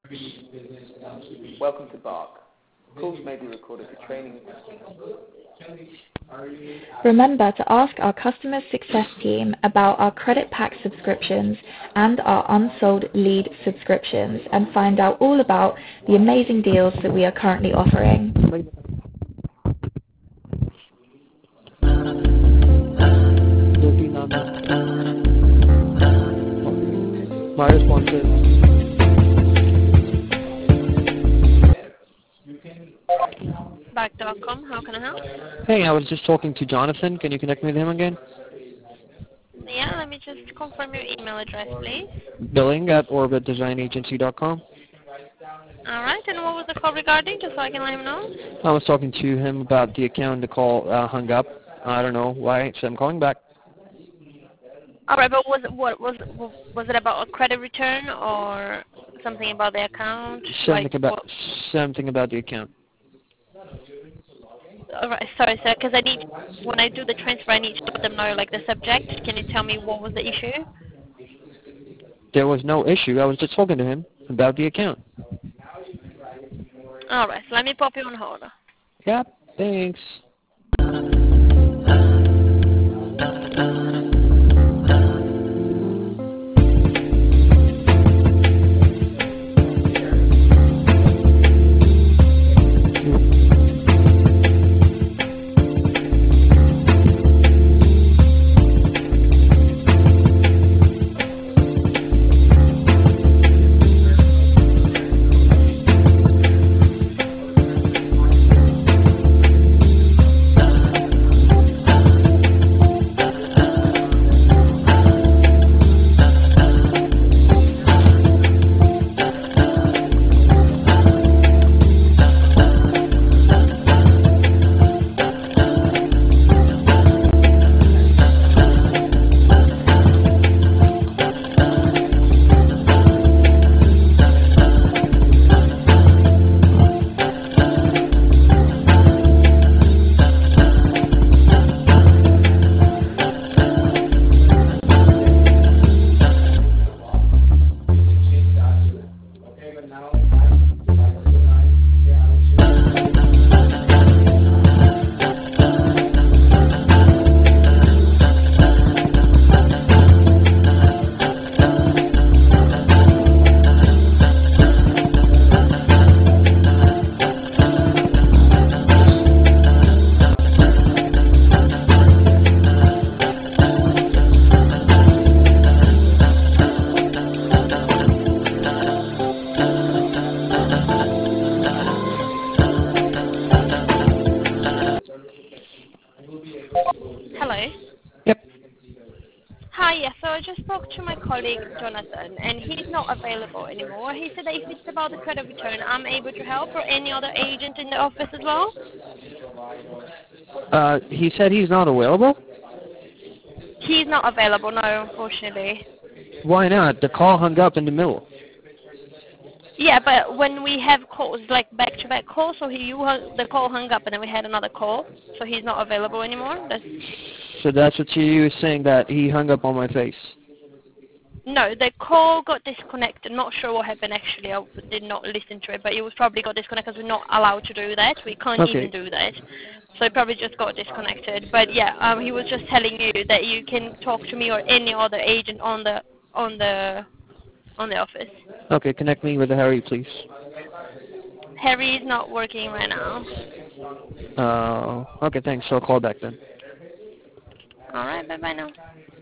Welcome to Bark. Calls may be recorded for training. Remember to ask our customer success team about our credit pack subscriptions and our unsold lead subscriptions and find out all about the amazing deals that we are currently offering. My response is, Bark.com, how can I help? hey, I was just talking to Jonathan. Can you connect me with him again? Yeah, let me just confirm your email address, please. Billing@orbitdesignagency.com. Alright, and what was the call regarding, just so I can let him know? I was talking to him about the account. The call hung up. I don't know why, so I'm calling back. Alright, but was it about a credit return or something about the account? Something about the account. Alright, sorry sir, because when I do the transfer, I need to let them know, like, the subject. Can you tell me what was the issue? There was no issue. I was just talking to him about the account. Alright, so let me pop you on hold. Yep, thanks. Hello? Yep. Hi, yes, so I just spoke to my colleague, Jonathan, and he's not available anymore. He said that if it's about the credit return, I'm able to help, or any other agent in the office as well. He said he's not available? He's not available, no, unfortunately. Why not? The call hung up in the middle. Yeah, but when we have calls, like back-to-back calls, so the call hung up and then we had another call, so he's not available anymore. So that's what you were saying, that he hung up on my face. No, the call got disconnected. Not sure what happened actually. I did not listen to it, but it was probably got disconnected because we're not allowed to do that. We can't even do that. So it probably just got disconnected. But yeah, he was just telling you that you can talk to me or any other agent on the office. Okay, connect me with Harry, please. Harry is not working right now. Okay, thanks. I'll call back then. All right, bye bye now.